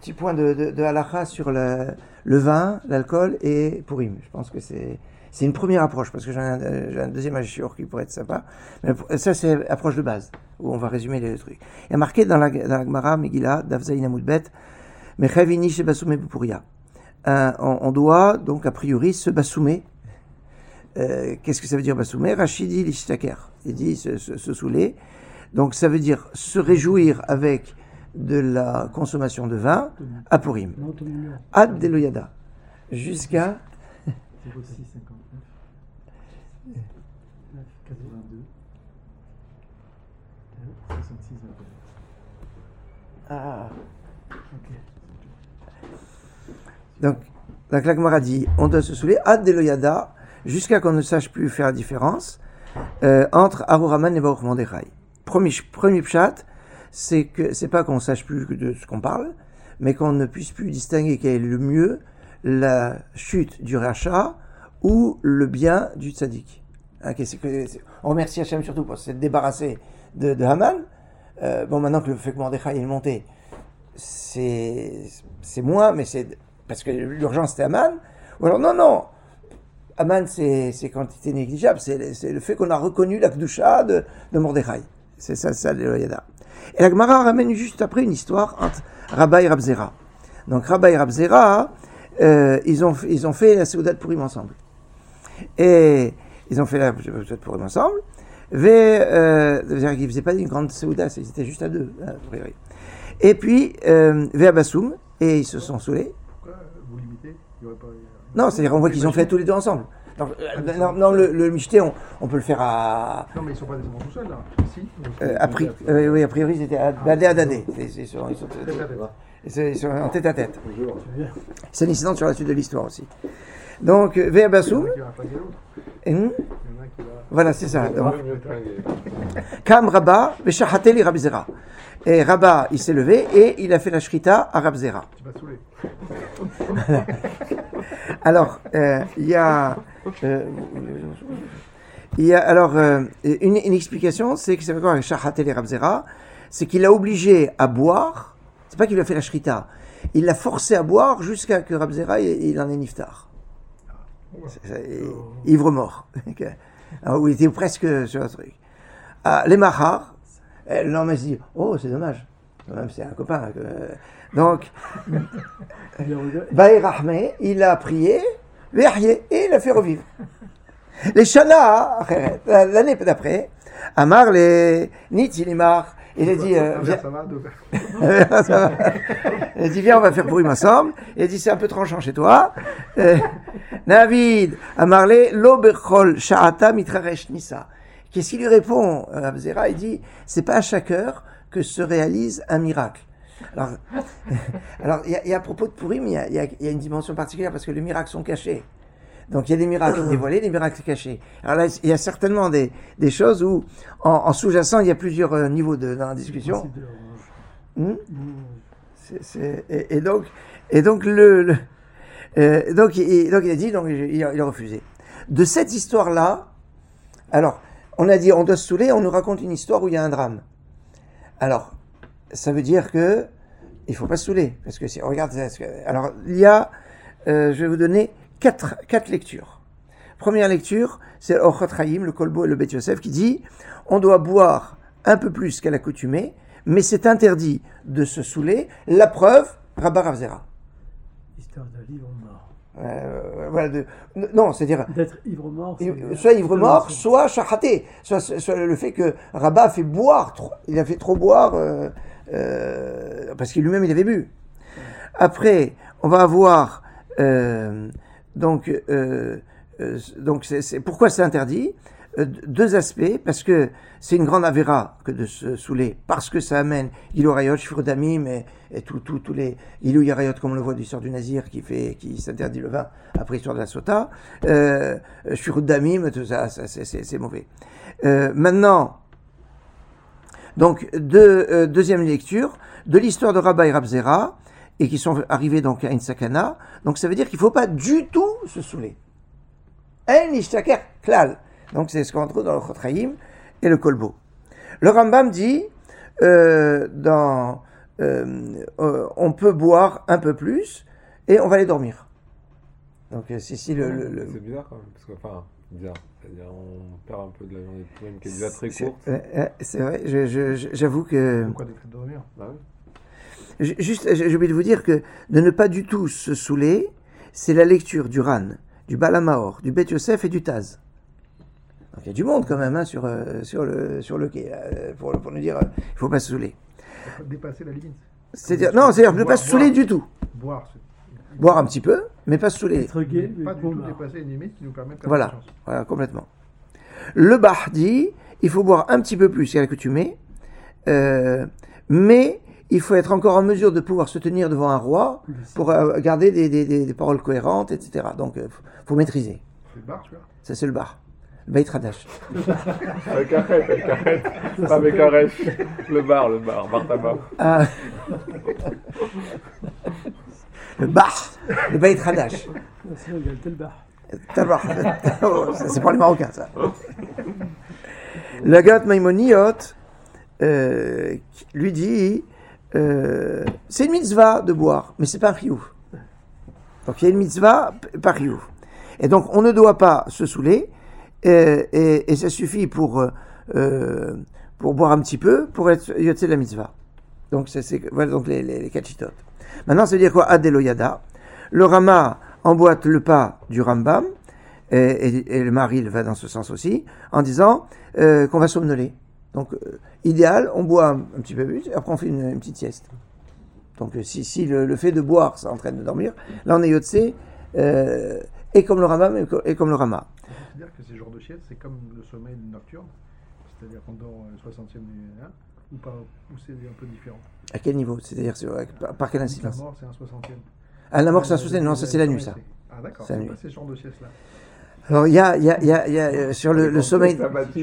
petit point de halakha sur le vin, l'alcool et Purim. Je pense que c'est une première approche, parce que j'ai un deuxième ajout qui pourrait être sympa. Mais ça, c'est l'approche de base, où on va résumer les trucs. Il y a marqué dans la Gemara, Megillah, Davzaïn Amoudbet, Mechavini Shebasoume Bupuria. On doit, donc, a priori, se basoumer. Qu'est-ce que ça veut dire basoumer? Rachid dit l'ishtaker. Il dit se saouler. Donc, ça veut dire se réjouir avec de la consommation de vin à Purim. Ad Deloyada. Jusqu'à 0659 82 66 Ah. Donc la Gemara dit, on doit se saouler ad Deloyada jusqu'à qu'on ne sache plus faire la différence entre Aroraman et Baruch Mordechai. Premier pshat, c'est que c'est pas qu'on ne sache plus de ce qu'on parle, mais qu'on ne puisse plus distinguer quel est le mieux, la chute du rachat ou le bien du tzaddik. On remercie Hachem surtout pour s'être débarrassé de Haman. Bon, maintenant que le fait que Mordechai est monté, c'est moins, mais c'est parce que l'urgence c'était Haman. Ou alors non, Haman c'est quantité négligeable, c'est le fait qu'on a reconnu la Kedusha de Mordechai. C'est ça le Yada. Et la Gemara ramène juste après une histoire entre Rabba et Rabzera. Donc Rabba et Rabzera, ils ont fait la Seudat de Purim ensemble. Et ils ont fait la Seudat de Purim ensemble. C'est-à-dire qu'ils ne faisaient pas une grande Seudat, ils étaient juste à deux. A priori. Et puis, Ve'abassoum, et ils se sont saoulés. Pourquoi vous limitez? Non, c'est-à-dire on voit qu'ils ont fait tous les deux ensemble. Donc, non, le michté, on peut le faire à... Non, mais ils ne sont pas descendus tout seuls, là. Si. Oui, a priori, ils étaient à Dadé. Ils sont en tête à tête. C'est un incident sur la suite de l'histoire aussi. Donc, Ve'abassoum. Voilà, c'est ça. Kam Rabba, Veshahateli Rabzera. Et Rabba, il s'est levé et il a fait la shrita à Rabzera. Tu m'as saoulé. Alors, il y a alors une explication, c'est que c'est encore avec Shahatel et Rabzera, c'est qu'il a obligé à boire. C'est pas qu'il lui a fait la shrita, il l'a forcé à boire jusqu'à que Rabzera il en ait niftar. Ivre mort. Où il était presque sur le truc. Les Mahar, l'homme se dit, oh c'est dommage, même c'est un copain. Donc, Baï Rahmé, il a prié, et il a fait revivre. Les Shana, l'année d'après, Amar, les Nitilimar, il a dit, il a dit, viens, on va faire Purim ensemble. Il a dit, c'est un peu tranchant chez toi. Navid, Amarle, Loberchol, Sha'ata, Mitraresh, Nissa. Qu'est-ce qu'il lui répond, Abzera? Il dit, c'est pas à chaque heure que se réalise un miracle. Alors, il y a à propos de Purim, il y a une dimension particulière parce que les miracles sont cachés. Donc, il y a des miracles dévoilés, des miracles cachés. Alors là, il y a certainement des choses où, en sous-jacent, il y a plusieurs niveaux dans la discussion. Donc il a dit, donc il a refusé. De cette histoire-là, alors, on a dit, on doit se saouler, on nous raconte une histoire où il y a un drame. Alors, ça veut dire que il faut pas se saouler, parce que si on regarde, alors il y a, je vais vous donner quatre lectures. Première lecture, c'est Ochot Chaim, le Kolbo et le Bet Yosef, qui dit, on doit boire un peu plus qu'à l'accoutumée, mais c'est interdit de se saouler. La preuve, Rabba Ravzera. Histoire de l'ivre mort. Voilà, non, c'est-à-dire d'être ivre mort. Soit ivre mort, soit shahaté, soit le fait que Rabba a fait boire, il a fait trop boire parce qu'il lui-même il avait bu. Après, on va avoir donc c'est pourquoi c'est interdit. Deux aspects, parce que c'est une grande avéra que de se saouler, parce que ça amène Ilou Rayot, Shifur Damim et tous les Ilou Yarayot, comme on le voit du sort du Nazir qui s'interdit le vin après l'histoire de la Sota, Shifur Damim, tout ça c'est mauvais. Maintenant, donc deuxième lecture de l'histoire de Rabba et Rabzera, et qui sont arrivés donc à une sakana, donc ça veut dire qu'il ne faut pas du tout se saouler. Un ishtaker klal. Donc c'est ce qu'on trouve dans le Chot Chaim et le Kolbo. Le Rambam dit dans on peut boire un peu plus et on va aller dormir. Donc si le C'est bizarre quand même, parce que, enfin, bizarre, c'est-à-dire on perd un peu de la journée de Purim qui est déjà très c'est courte. c'est vrai, j'avoue que... Pourquoi des traits de dormir? Bah oui. Juste, j'ai oublié de vous dire que de ne pas du tout se saouler, c'est la lecture du Ran, du Baal HaMaor, du Beth Yosef et du Taz. Donc il y a du monde quand même sur le quai, pour nous dire il ne faut pas se saouler. Dépasser la limite. C'est-à-dire ne pas se saouler du tout. Boire. Boire un petit peu, mais pas se saouler. Être gai, Pas mais du bon, tout bah, dépasser une limite qui nous permet de faire Voilà, confiance. voilà, complètement. Le Bah dit il faut boire un petit peu plus qu'à l'accoutumée, mais il faut être encore en mesure de pouvoir se tenir devant un roi pour garder des paroles cohérentes, etc. Donc, faut maîtriser. C'est le bar, tu vois. Ça, c'est le bar. Le Beit Hadash. Avec arrête. Pas avec Aresh. Le bar tabac. Ah. Le bar. Le Beit Hadash. sinon, il y a le Telbar. Tabar. Oh, ça, c'est pour les Marocains, ça. L'Agat Maimoniot lui dit c'est une mitzvah de boire, mais c'est pas un chiyuv. Donc il y a une mitzvah par chiyuv. Et donc on ne doit pas se saouler, et ça suffit pour boire un petit peu pour être yotze de la mitzvah. Donc voilà donc les quatre chitotes. Maintenant ça veut dire quoi? Adeloyada. Le Rama emboîte le pas du Rambam, et le Maharil va dans ce sens aussi, en disant qu'on va somnoler. Donc, idéal, on boit un petit peu plus, et après on fait une petite sieste. Donc, si le fait de boire, ça entraîne de dormir, là on est yotse, et comme le Rambam, et comme le Rama. On considère que ces genres de siestes, c'est comme le sommeil nocturne, c'est-à-dire qu'on dort le 60e ou pas, ou c'est un peu différent. À quel niveau? C'est-à-dire, par quelle La incidence? mort, c'est un 60e. Ah, la mort, c'est un souci. Non, ça c'est la nuit, ça. Ah d'accord, C'est la c'est nuit. pas ces genres de siestes-là. Alors, il y a sur le sommeil,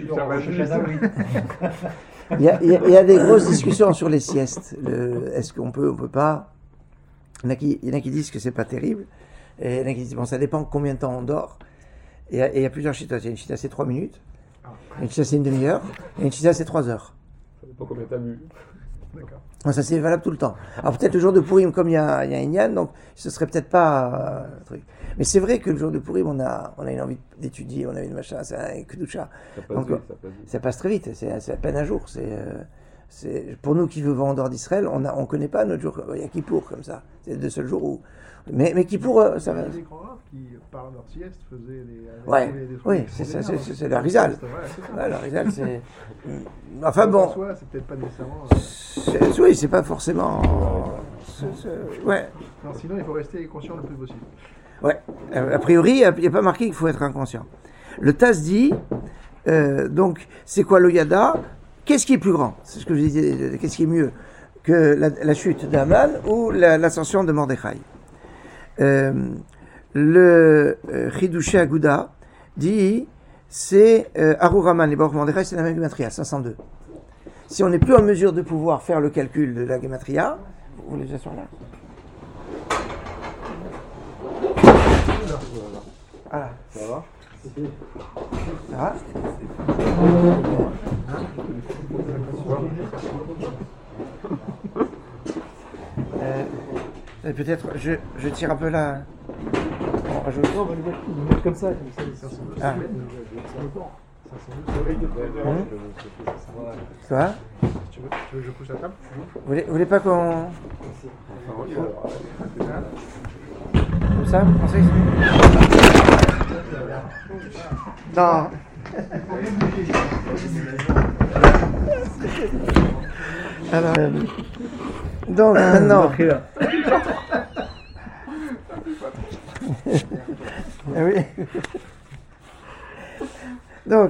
il y a des grosses discussions sur les siestes. Est-ce qu'on peut, on peut pas? Il y en a qui disent que c'est pas terrible, et il y en a qui disent bon, ça dépend combien de temps on dort. Et il y a plusieurs chitas. Il y a une chita c'est 3 minutes, une chita c'est une demi-heure, et une chita c'est 3 heures. Ça dépend combien t'as bu. D'accord. Ça c'est valable tout le temps. Alors peut-être le jour de Purim, comme il y a Inyan, donc ce serait peut-être pas un truc. Mais c'est vrai que le jour de Purim, on a une envie d'étudier, on a une machin, c'est un kedusha. Ça passe Donc, vite, ça passe vite. ça passe très vite, c'est à peine un jour. C'est pour nous qui vivons en dehors d'Israël, on connaît pas notre jour. Il y a Kippour comme ça, c'est le seul jour où. Mais Kippour, ça va. Il y a des grands raves qui, par leur sieste, faisaient des Ouais, des trucs oui, c'est ça, extraordinaires. c'est la Rizal. Ouais, c'est ça. Ouais, la Rizal, c'est. Enfin bon, En soi, c'est peut-être pas nécessairement. oui, c'est pas forcément. Ouais. Non, sinon, il faut rester conscient le plus possible. Ouais, a priori, il n'y a pas marqué qu'il faut être inconscient. Le Taz dit, donc, c'est quoi l'Oyada? Qu'est-ce qui est plus grand? C'est ce que je disais, qu'est-ce qui est mieux que la chute d'Aman ou l'ascension de Mordechai? Le Chidushé Aguda dit, c'est Aruraman et Baruch Mordechai, c'est la même gematria, 502. Si on n'est plus en mesure de pouvoir faire le calcul de la gematria, vous voulez asseoir là? Voilà. Ça va? Ça va? Peut-être, je tire un peu là. Bon, Non, on va le mettre comme ça, Ah. Si Ça va? tu veux que je pousse la table? Vous voulez pas qu'on... Comme ça, vous pensez? Non. Alors, donc maintenant... Ah oui. Donc,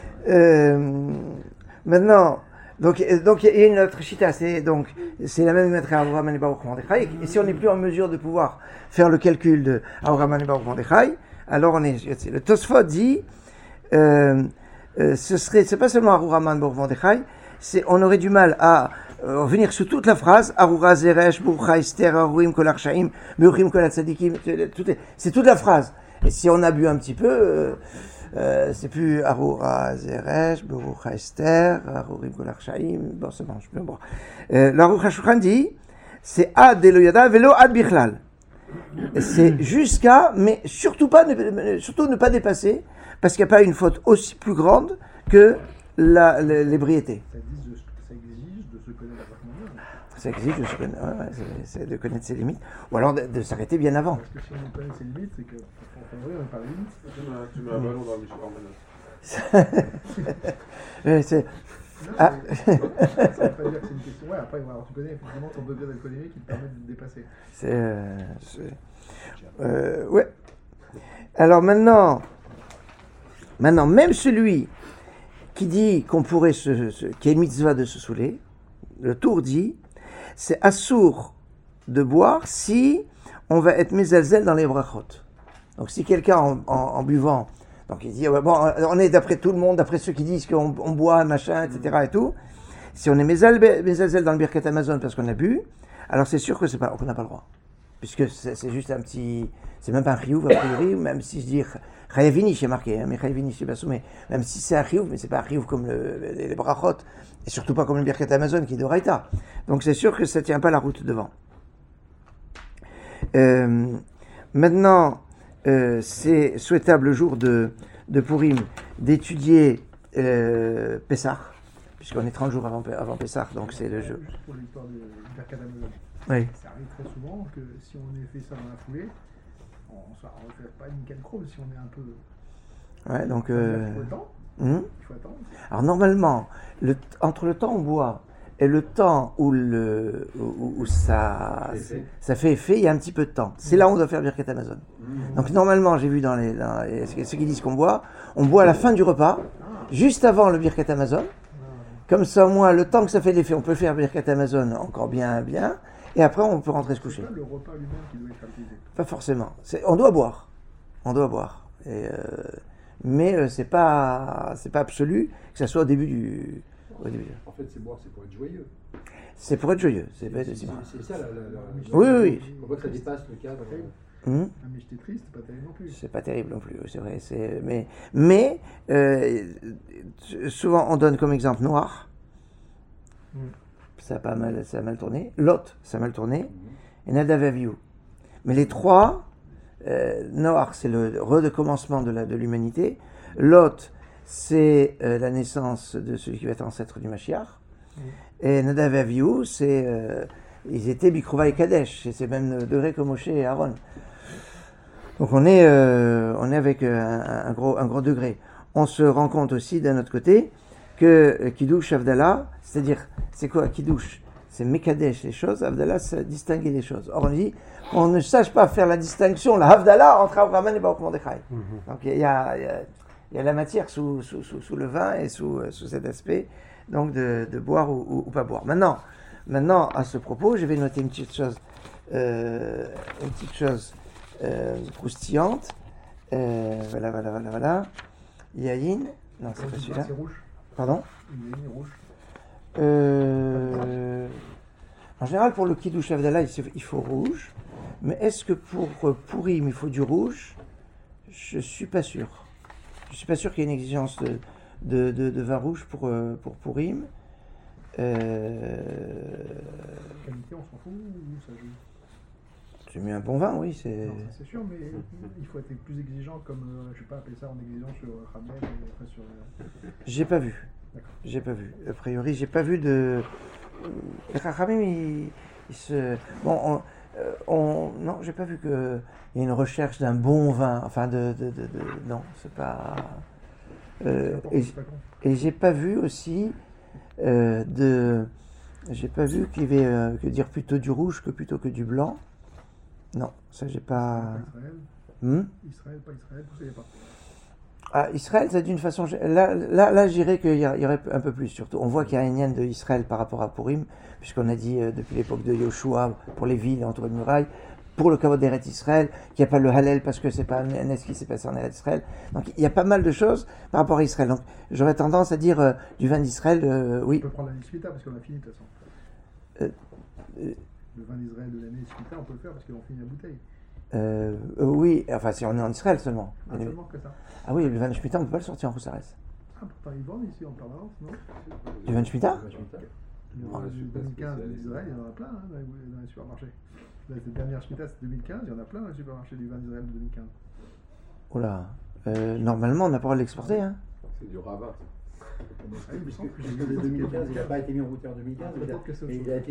maintenant, donc il y a une autre chita, c'est la même méthode à Avraham et Baruch Mordechai. Et si on n'est plus en mesure de pouvoir faire le calcul de Avraham et Baruch Mordechai, alors on est. Le Tosfot dit, c'est pas seulement Avraham et Baruch Mordechai, on aurait du mal à revenir sur toute la phrase Arura Zeresh Burcha Esther Arurim Kol Arshaim Meuchim Kol Tzadikim. C'est toute la phrase. Et si on a bu un petit peu, C'est plus Arura Zeresh, Berucha Esther, Arurim Kolar Shaim. Bon, c'est bon, je peux boire. L'Aruch HaShulchan dit, c'est Ad Eloyada Velo Ad Bichlal. C'est jusqu'à, mais surtout ne pas dépasser, parce qu'il n'y a pas une faute aussi plus grande que l'ébriété. Ça exige de se connaître la Rachmana. Ça exige de se connaître, c'est de connaître ses limites, ou alors de s'arrêter bien avant. Parce que si on connaît ses limites, c'est qu'en vrai, on n'est pas les limites. Tu mets un ballon dans la Michel. C'est, Non, Ah. ça ne veut pas dire que c'est une question. Ouais, après, alors, tu connais effectivement ton degré d'alcoolémie qui te permet de te dépasser. ouais. Alors maintenant, même celui qui dit qu'on pourrait qui est mitzvah de se saouler, le Tour dit, c'est assour de boire si on va être mezelzel dans les brachot. Donc si quelqu'un en buvant, donc il dit, ouais, bon, on est d'après tout le monde, d'après ceux qui disent qu'on boit, machin, etc. et tout, si on est mezelzel dans le Birkat Amazon parce qu'on a bu, alors c'est sûr qu'on n'a pas le droit. Puisque c'est juste un petit, c'est même pas un chiyuv a priori, même si je dis chayavini, c'est marqué, hein, mais chayavini c'est bassoumé, même si c'est un chiyuv, mais c'est pas un chiyuv comme les brachot, et surtout pas comme le Birkat Amazon qui est d'Oraita. Donc c'est sûr que ça tient pas la route devant. Maintenant, c'est souhaitable le jour de Purim d'étudier Pessah, puisqu'on est 30 jours avant Pessah, donc c'est le jeu. Juste pour l'histoire du Birkat Amazon. Oui. Ça arrive très souvent que si on ait fait ça dans la foulée, on ne fait pas une chrome si on est un peu. Ouais, donc. Il faut attendre. Il faut attendre. Alors normalement, entre le temps où on boit et le temps où ça fait effet, il y a un petit peu de temps. C'est là où on doit faire Birkat Amazon. Donc normalement, j'ai vu dans ceux qui disent qu'on boit à la fin du repas, juste avant le Birkat Amazon. Comme ça, au moins, le temps que ça fait l'effet, on peut faire Birkat Amazon encore bien. Et après, on peut rentrer se coucher. C'est pas le repas lui-même qui doit être utilisé. Pas forcément. On doit boire. Mais c'est pas absolu que ça soit au début du. En fait, c'est boire, c'est pour être joyeux. C'est pour être joyeux. C'est ça Oui. On voit que ça dépasse le cadre. Mais j'étais triste, c'est pas terrible non plus. C'est pas terrible non plus, c'est vrai. Mais souvent, on donne comme exemple Noir. Ça a mal tourné. Lot, ça a mal tourné. Et Nadav et Avihu. Mais les trois, Noach, c'est le recommencement de l'humanité. Lot, c'est la naissance de celui qui va être ancêtre du Mashiach. Et Nadav et Avihu, ils étaient Bikrouva et Kadesh. Et c'est même le degré comme Moshe et Aaron. Donc on est avec un gros degré. On se rend compte aussi d'un autre côté que Kiddush, Avdallah, c'est-à-dire, c'est quoi Kiddush? C'est Mekadesh les choses, Avdallah, c'est distinguer les choses. Or on dit, on ne sache pas faire la distinction, la Avdallah, entre Abraham et Baruch Mordechai. Donc il y a la matière sous le vin et sous cet aspect, donc de boire ou pas boire. Maintenant, à ce propos, je vais noter une petite chose croustillante. Voilà. Yahin. Non, c'est pas celui-là. C'est rouge. Pardon? Une ligne rouge. En général, pour le Kiddush Avdallah, il faut rouge. Mais est-ce que pour Purim, il faut du rouge? Je suis pas sûr. Je suis pas sûr qu'il y ait une exigence de vin rouge pour Purim. Qualité, on s'en fout ou ça joue? C'est mieux un bon vin, oui. Non, ça, c'est sûr, mais il faut être plus exigeant, comme je sais pas appeler ça en exigeant sur Rabel et après sur. J'ai pas vu. A priori, j'ai pas vu de. Les Chachamim, ils se. Bon, non, j'ai pas vu qu'il y ait une recherche d'un bon vin. Enfin, non, c'est pas. Et j'ai pas vu aussi J'ai pas vu qu'il y avait que dire plutôt du rouge plutôt que du blanc. Non, ça j'ai pas. Israël, pas Israël, tout ça, il n'y a pas. Ah, Israël, c'est d'une façon. Là, je dirais qu'il y aurait un peu plus, surtout. On voit qu'il y a un lien de Israël par rapport à Purim, puisqu'on a dit depuis l'époque de Yoshua, pour les villes entourées de murailles, pour le Kavod d'Eretz Israël, qu'il n'y a pas le Hallel parce que c'est pas un NS qui s'est passé en Eretz Israël. Donc il y a pas mal de choses par rapport à Israël. Donc j'aurais tendance à dire du vin d'Israël, oui. On peut prendre la Nisvita parce qu'on a fini de toute façon. Le vin d'Israël de l'année Nisvita, on peut le faire parce qu'on finit la bouteille. Oui, enfin si on est en Israël seulement. Ah, seulement que ça. Ah oui, le vin de Shemitah, on ne peut pas le sortir en Roussares. Ah, pourtant ils vendent ici en permanence, non? Du vin de Shemitah? Le vin de 2015 d'Israël, il y en a plein hein, dans les supermarchés. La dernière Shemitah, c'est 2015, il y en a plein dans les supermarchés du vin d'Israël de 2015. Oula. Normalement, on n'a pas le droit de l'exporter. Hein. C'est du ravin. Ah, il me semble que j'ai Parce que vu de qu'il y 2015, avait- il n'a pas été mis en route en 2015, Peut-être que c'est autre mais chose. il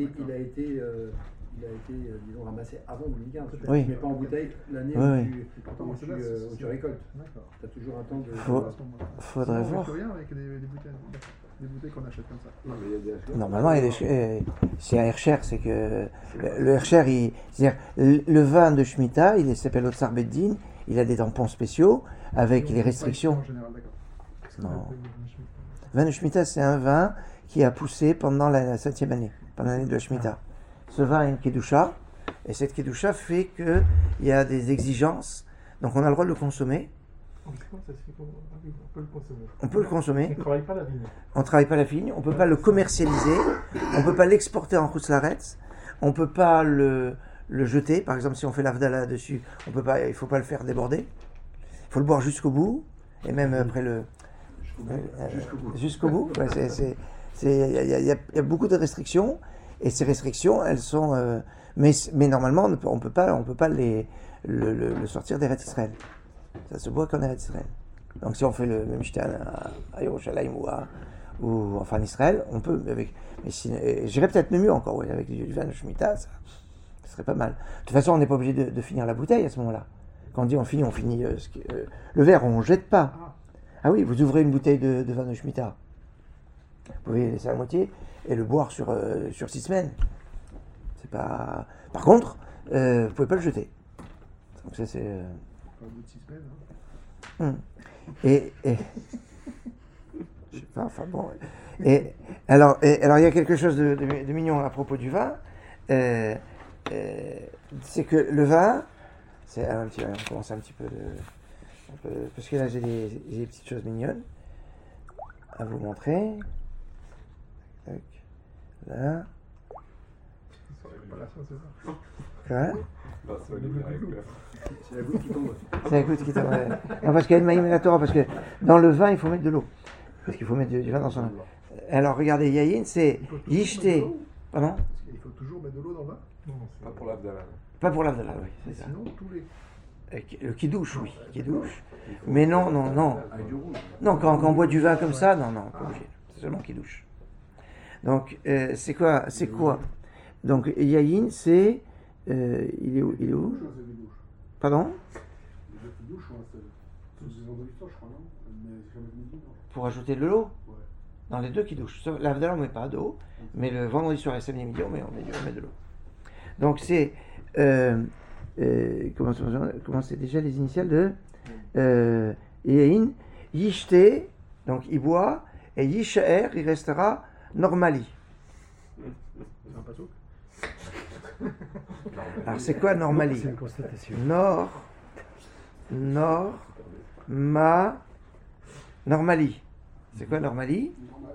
a été disons, ramassé avant 2015. Oui. Tu ne mets pas en bouteille l'année Oui, oui. où tu récoltes. D'accord. Tu as toujours un temps de... Faut- À ce moment-là. Faudrait Sinon, on voir. fait rien avec des bouteilles qu'on achète comme ça. Non, mais il y a des Normalement, il y a c'est un Hercher, c'est que le Hercher, c'est-à-dire le vin de Shemitah, il s'appelle Otsar Beddin, il a des tampons spéciaux avec Et on les fait pas restrictions. ici En général, d'accord. Qu'est-ce qu'on Non. appelle le vin Shemitah? Le vin de Shemitah, c'est un vin qui a poussé pendant la 7e année, pendant l'année de la Shemitah. Ce vin a une kedusha, et cette kedusha fait qu'il y a des exigences, donc on a le droit de le consommer. Comment ça se fait qu'on peut le consommer? On peut le consommer, On ne travaille pas la vigne. on ne travaille pas la vigne, on ne peut pas le commercialiser, on ne peut pas l'exporter en Rousslaretz, on ne peut pas le jeter. Par exemple, si on fait l'avdala dessus, il ne faut pas le faire déborder. Il faut le boire jusqu'au bout, et même après le... Jusqu'au bout. Ouais, il y a beaucoup de restrictions, et ces restrictions, elles sont... mais normalement, on peut pas le sortir d'Eretz Israël. Ça se boit qu'en Eretz Israël. Donc si on fait le même shtan à Yerushalayim ou enfin en Israël, on peut avec. Mais j'irais peut-être mieux encore, oui, avec du vin de Shemitah, ça serait pas mal. De toute façon, on n'est pas obligé de finir la bouteille à ce moment-là. Quand on dit on finit le verre, on ne jette pas. Ah oui, vous ouvrez une bouteille de vin de Shemitah. Vous pouvez laisser la moitié et le boire sur 6 semaines. C'est pas. Par contre, vous pouvez pas le jeter. Donc ça c'est. Au bout de 6 semaines. Hein. Et je sais pas, enfin bon. Et alors il y a quelque chose de mignon à propos du vin. C'est que le vin, c'est un petit, on commence un petit peu, parce que là j'ai des petites choses mignonnes à vous montrer. Tac, là. Pas la sauce, c'est ça. Quoi? Bah, ça va nous arriver. C'est la goutte qui tombe. C'est la goutte qui tombe. Non, parce qu'il y a une maïm et la Torah, parce que dans le vin, il faut mettre de l'eau. Parce qu'il faut mettre du vin dans son... Alors, regardez, Yayin, c'est Yishté. Pardon? Il faut toujours mettre de l'eau dans le vin. Non, Pas pour l'Abdallah. Pas pour l'Avdallah, oui, Mais c'est ça. sinon, tous les. Le kidouche, oui, kidouche. Mais non. Avec du rouge. Non, quand on boit du vin comme ça, non, pas obligé. C'est seulement kidouche. Donc, c'est quoi? Donc, Yayin, c'est... il est où? Pardon? Pour ajouter de l'eau? Dans les deux qui douchent. L'Avdallah, on ne met pas d'eau, mais le vendredi soir et le samedi midi, on met de l'eau. Donc c'est... comment c'est déjà les initiales de... Yehin, Yishté, donc il boit, et Yishaer, il restera Normali. C'est un pasouk. Alors c'est quoi Normali? c'est une constatation. Normali. C'est quoi Normali?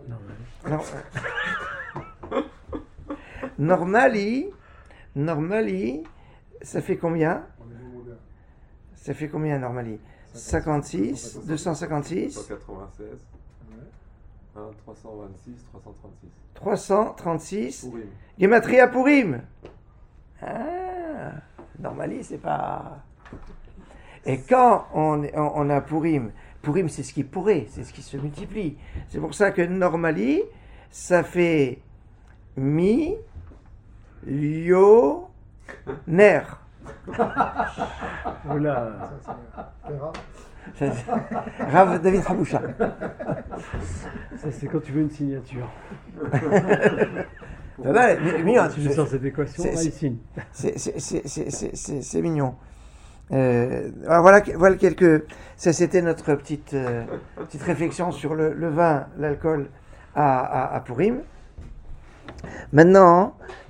Normali, ça fait combien? Ça fait combien Normali? 56, 256, 196, Ouais. 326, 336. 336, Pourim. Gematria Purim. Ah, Normali, c'est pas... Et quand on a Purim, Purim c'est ce qui pourrait, c'est ce qui se multiplie. C'est pour ça que Normali, ça fait Mi, Lio, Ner. Oula, Ça, c'est rare. Rav David Haboucha. ça c'est quand tu veux une signature. Ça va, mignon, Tu sors cette équation, c'est- là, il signe. c'est mignon. Alors voilà quelques. Ça, c'était notre petite réflexion sur le vin, l'alcool à Purim. Maintenant,